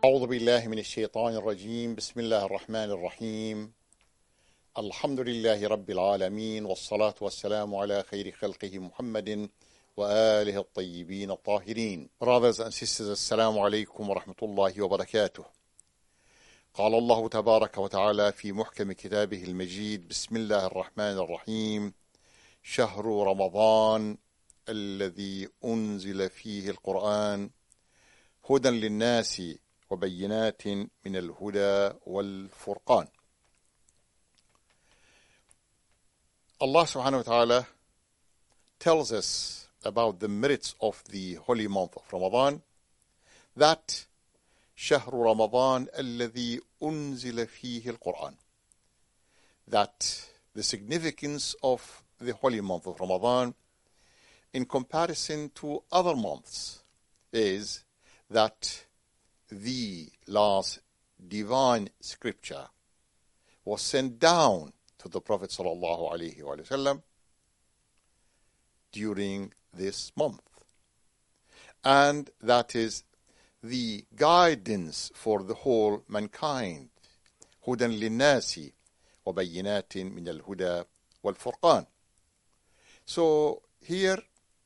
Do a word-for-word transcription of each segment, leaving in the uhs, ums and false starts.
أعوذ بالله من الشيطان الرجيم بسم الله الرحمن الرحيم الحمد لله رب العالمين والصلاة والسلام على خير خلقه محمد وآله الطيبين الطاهرين. Brothers and sisters, السلام عليكم ورحمة الله وبركاته. قال الله تبارك وتعالى في محكم كتابه المجيد بسم الله الرحمن الرحيم شهر رمضان الذي أنزل فيه القرآن هدى للناس وبينات من الهدى والفرقان. Allah subhanahu wa ta'ala tells us about the merits of the holy month of Ramadan, that شهر رمضان الذي أنزل فيه القرآن, that the significance of the holy month of Ramadan in comparison to other months is that the last divine scripture was sent down to the Prophet sallallahu alaihi wasallam during this month, and that is the guidance for the whole mankind. هدى للناس وبينات من الهدى والفرقان. So here,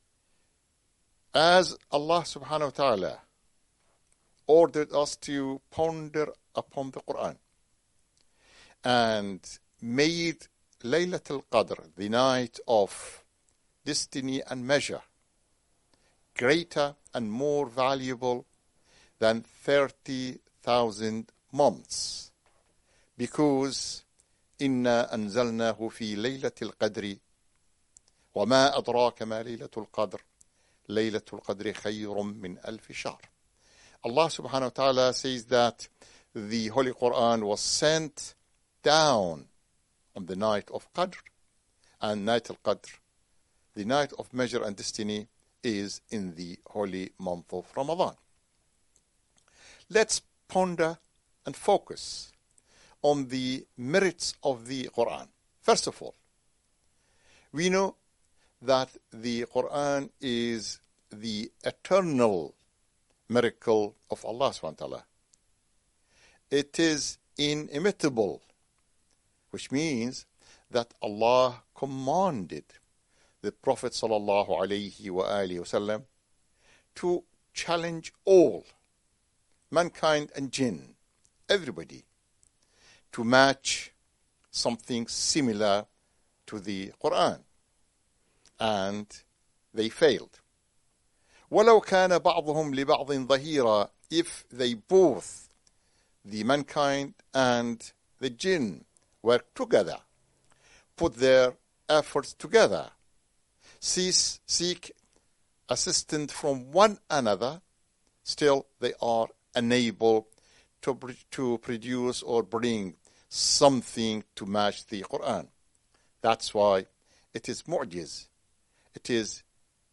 as Allah subhanahu wa ta'ala ordered us to ponder upon the Quran and made Laylatul Qadr, the night of destiny and measure, greater and more valuable than thirty thousand months, because إنا أنزلناه في ليلة القدر وما أدراك ما ليلة القدر ليلة القدر خير من ألف شهر. Allah subhanahu wa ta'ala says that the Holy Quran was sent down on the night of Qadr, and night al-Qadr, the night of measure and destiny, is in the holy month of Ramadan. Let's ponder and focus on the merits of the Quran. First of all, we know that the Quran is the eternal miracle of Allah subhanahu wa ta'ala. It is inimitable, which means that Allah commanded the Prophet sallallahu alaihi wa alihi wasallam to challenge all mankind and jinn, everybody, to match something similar to the Quran, and they failed. وَلَوْ كَانَ بَعْضُهُمْ لِبَعْضٍ ظَهِيرًا, if they both, the mankind and the jinn, work together, put their efforts together, cease, seek assistance from one another, still they are unable to, to produce or bring something to match the Quran. That's why it is mu'jiz. It is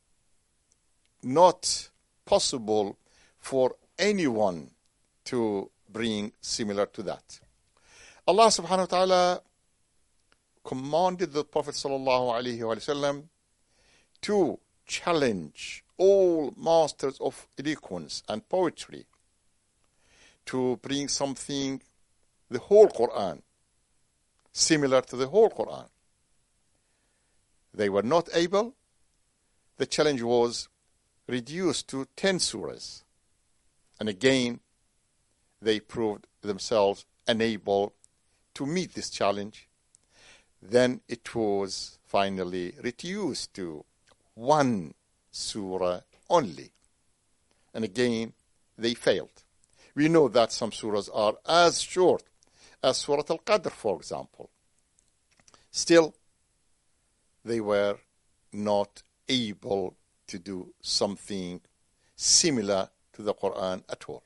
not possible for anyone to bring similar to that. Allah subhanahu wa ta'ala commanded the Prophet sallallahu alaihi wasallam to challenge all masters of eloquence and poetry to bring something, the whole Quran, similar to the whole Quran. They were not able. The challenge was reduced to ten surahs. And again, they proved themselves unable to meet this challenge. Then it was finally reduced to one surah only. And again, they failed. We know that some surahs are as short as Surah Al-Qadr, for example. Still, they were not able to do something similar to the Quran at all.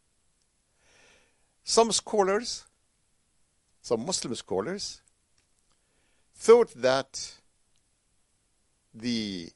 Some scholars, some Muslim scholars, thought that the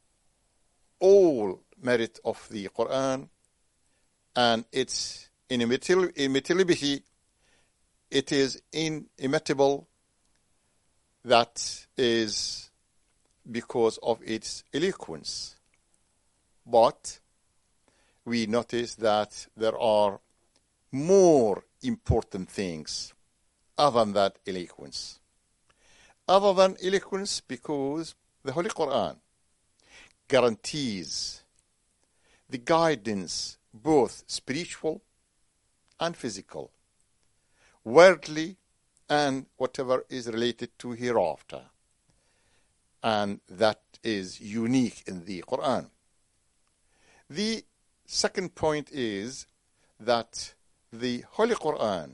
all merit of the Quran and its immutability, it is inimitable, that is because of its eloquence. But we notice that there are more important things other than that eloquence. Other than eloquence, because the Holy Quran guarantees the guidance, both spiritual and physical, worldly and whatever is related to hereafter. And that is unique in the Quran. The second point is that the Holy Quran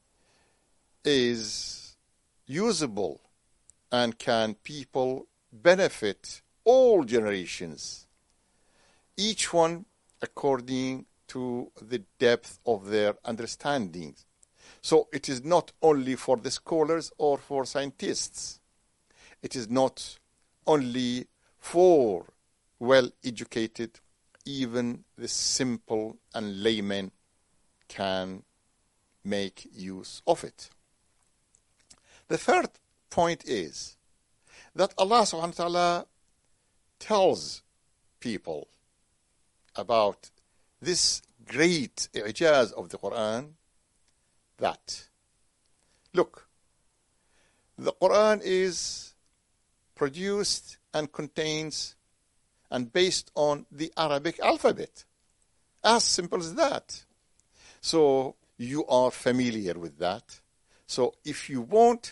is usable and can people benefit all generations, each one according to the depth of their understanding. So it is not only for the scholars or for scientists. It is not only for well-educated. Even the simple and layman can make use of it. The third point is that Allah subhanahu wa ta'ala tells people about this great i'jaz of the Quran, that, look, the Quran is produced and contains and based on the Arabic alphabet. As simple as that. So you are familiar with that. So if you want,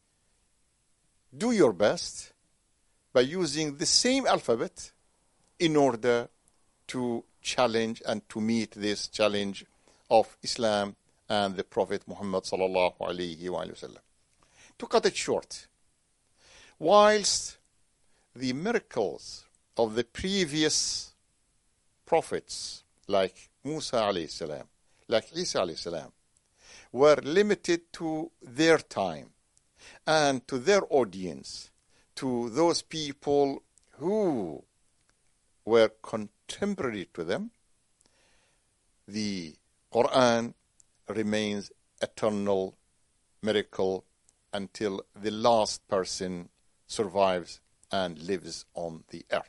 do your best by using the same alphabet in order to challenge and to meet this challenge of Islam and the Prophet Muhammad sallallahu alayhi wa sallam. To cut it short, whilst the miracles of the previous prophets like Musa alayhi salam, like Isa alayhi salam, were limited to their time and to their audience, to those people who were contemporary to them, the Quran remains eternal miracle until the last person survives and lives on the earth.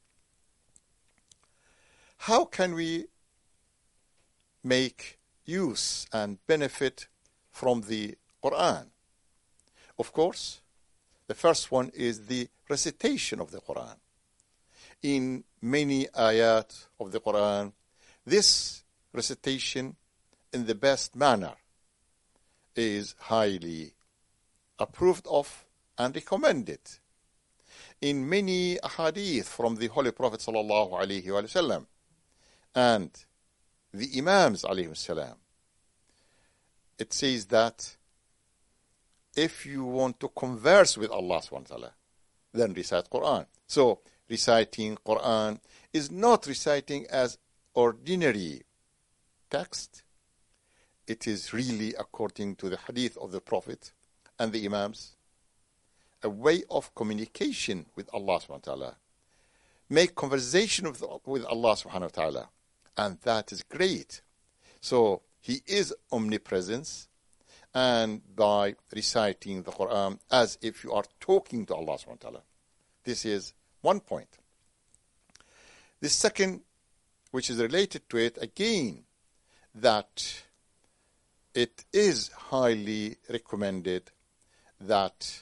How can we make use and benefit from the Quran? Of course, the first one is the recitation of the Quran. In many ayat of the Quran, this recitation in the best manner is highly approved of and recommended. In many hadith from the Holy Prophet sallallahu alaihi wasallam and the Imams alayhi salam, it says that if you want to converse with Allah subhanahu wa ta'ala, then recite Quran. So reciting Quran is not reciting as ordinary text. It is really, according to the hadith of the Prophet and the Imams, a way of communication with Allah subhanahu wa ta'ala. Make conversation with, with Allah subhanahu wa ta'ala. And that is great. So He is omnipresent, and by reciting the Quran as if you are talking to Allah subhanahu wa ta'ala. This is one point. The second, which is related to it, again, that it is highly recommended that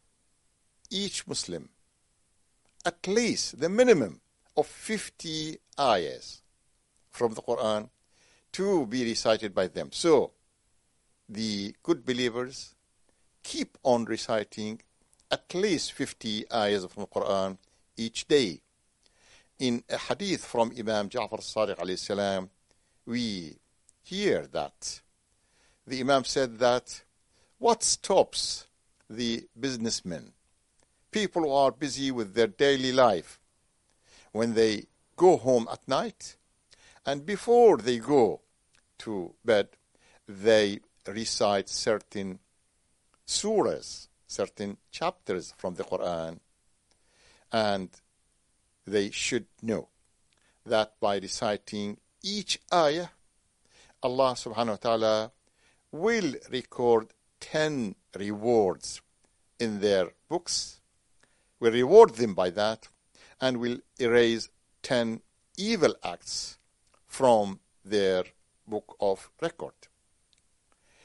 each Muslim, at least the minimum of fifty ayahs from the Quran, to be recited by them. So the good believers keep on reciting at least fifty ayahs from the Quran each day. In a hadith from Imam Ja'far as-Sadiq alayhi salam, we hear that the Imam said that what stops the businessmen, people who are busy with their daily life, when they go home at night and before they go to bed, they recite certain surahs, certain chapters from the Quran, and they should know that by reciting each ayah, Allah subhanahu wa ta'ala will record ten rewards in their books, will reward them by that, and will erase ten evil acts from their book of record.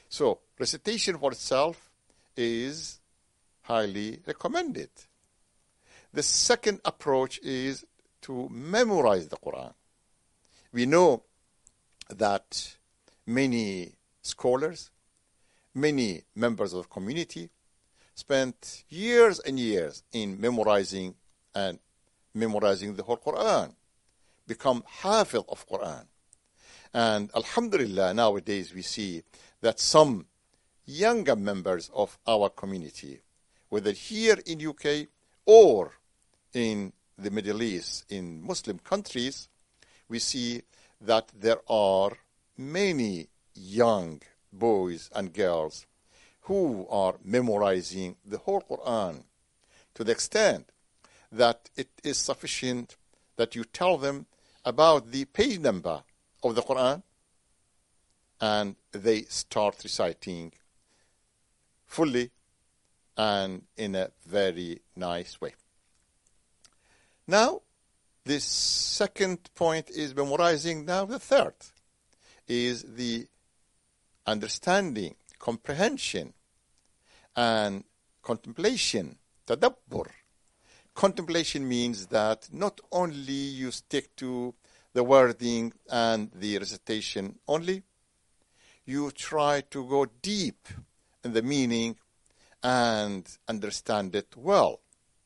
So recitation for itself is highly recommended. The second approach is to memorize the Quran. We know that many scholars, many members of the community spent years and years in memorizing and memorizing the whole Quran, become hafiz of Quran. And alhamdulillah, nowadays we see that some younger members of our community, whether here in U K or in the Middle East, in Muslim countries, we see that there are many young boys and girls who are memorizing the whole Quran to the extent that it is sufficient that you tell them about the page number of the Quran and they start reciting fully and in a very nice way. Now, the second point is memorizing. Now, the third is the understanding, comprehension, and contemplation, tadabbur. Contemplation means that not only you stick to the wording and the recitation only, you try to go deep in the meaning and understand it well.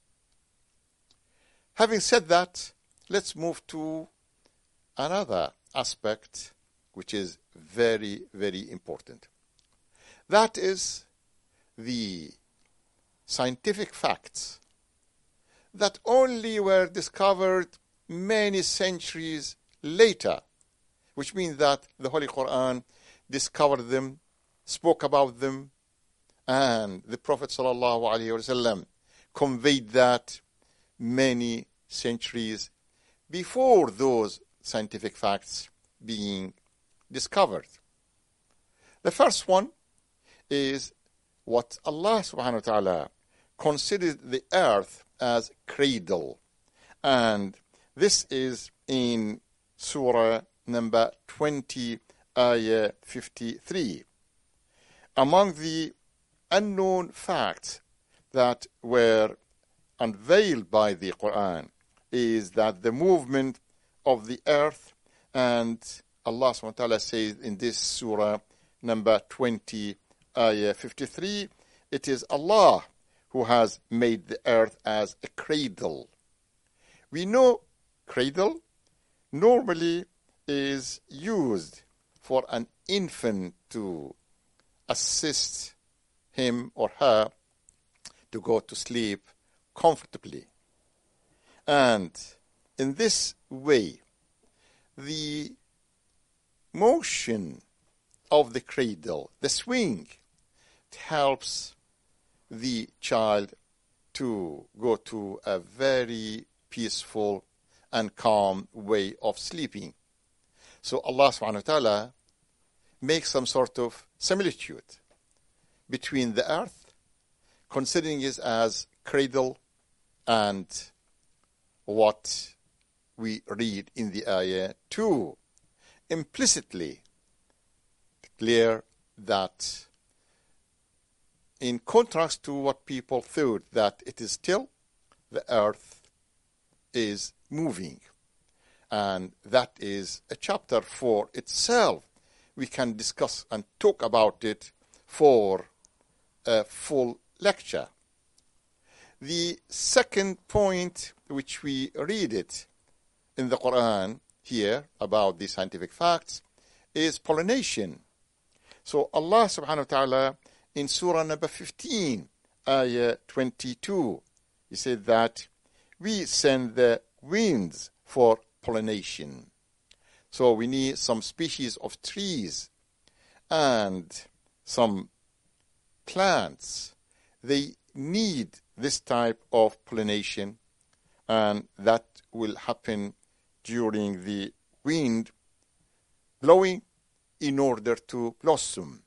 Having said that, let's move to another aspect which is very, very important. That is the scientific facts that only were discovered many centuries later, which means that the Holy Quran discovered them, spoke about them, and the Prophet ﷺ conveyed that many centuries before those scientific facts being discovered. The first one is what Allah subhanahu wa ta'ala considered the earth as cradle. And this is in Surah number twenty, ayah fifty-three. Among the unknown facts that were unveiled by the Quran is that the movement of the earth, and Allah subhanahu wa ta'ala says in this surah number twenty, ayah fifty-three, it is Allah who has made the earth as a cradle. We know cradle normally is used for an infant to assist him or her to go to sleep comfortably. And in this way, the motion of the cradle, the swing, it helps the child to go to a very peaceful and calm way of sleeping. So Allah subhanahu wa ta'ala makes some sort of similitude between the earth, considering it as cradle, and what we read in the ayah to implicitly declare that, in contrast to what people thought, that it is still, the earth is moving. And that is a chapter for itself. We can discuss and talk about it for a full lecture. The second point which we read it in the Quran here about the scientific facts is pollination. So Allah subhanahu wa ta'ala in surah number fifteen, ayah twenty-two, he said that we send the winds for pollination. So we need some species of trees and some plants. They need this type of pollination, and that will happen during the wind blowing in order to blossom.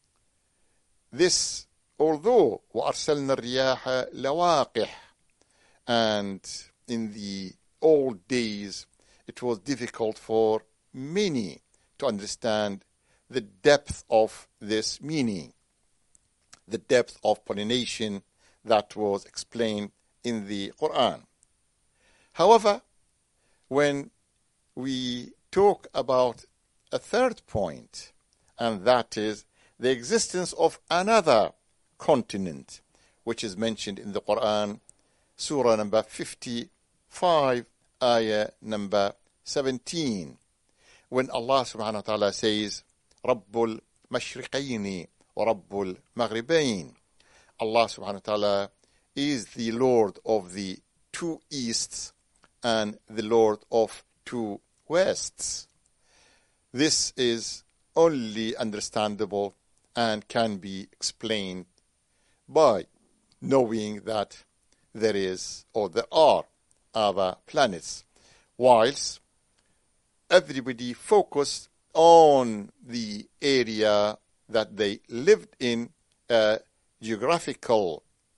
This, although وَأَرْسَلْنَا الرِّيَاحَ لَوَاقِحَ, and in the old days it was difficult for many to understand the depth of this meaning, the depth of pollination that was explained in the Quran. However, when we talk about a third point, and that is the existence of another continent, which is mentioned in the Quran, Surah number fifty-five, ayah number seventeen, when Allah subhanahu wa ta'ala says, Rabbul Mashriqayni wa Rabbul Maghribayn. Allah subhanahu wa ta'ala is the Lord of the two easts and the Lord of two wests. This is only understandable and can be explained by knowing that there is or there are other planets, whilst everybody focused on the area that they lived in, a geographical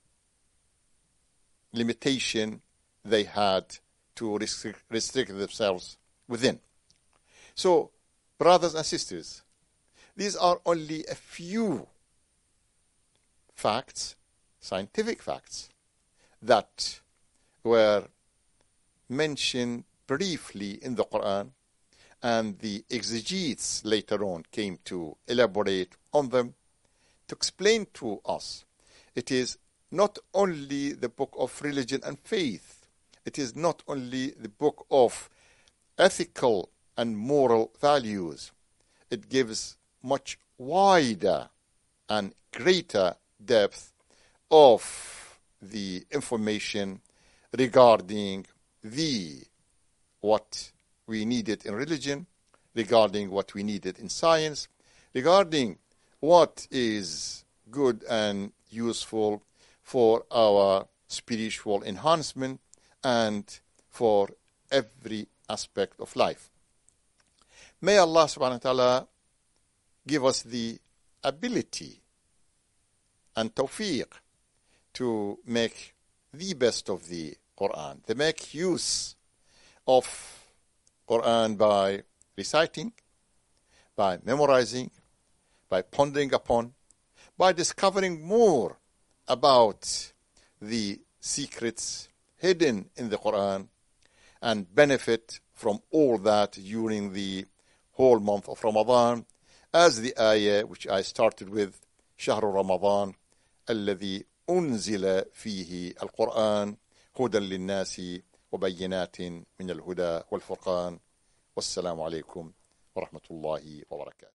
limitation they had to restrict, restrict themselves within. So, brothers and sisters, these are only a few facts, scientific facts, that were mentioned briefly in the Quran, and the exegetes later on came to elaborate on them to explain to us. It is not only the book of religion and faith, it is not only the book of ethical and moral values. It gives much wider and greater depth of the information regarding the what we needed in religion, regarding what we needed in science, regarding what is good and useful for our spiritual enhancement and for every aspect of life. May Allah subhanahu wa ta'ala give us the ability and tawfiq to make the best of the Quran, to make use of Quran by reciting, by memorizing, by pondering upon, by discovering more about the secrets hidden in the Quran, and benefit from all that during the whole month of Ramadan, as the ayah which I started with, شهر رمضان الذي أنزل فيه القرآن هدى للناس وبينات من الهدى والفرقان والسلام عليكم ورحمة الله وبركاته.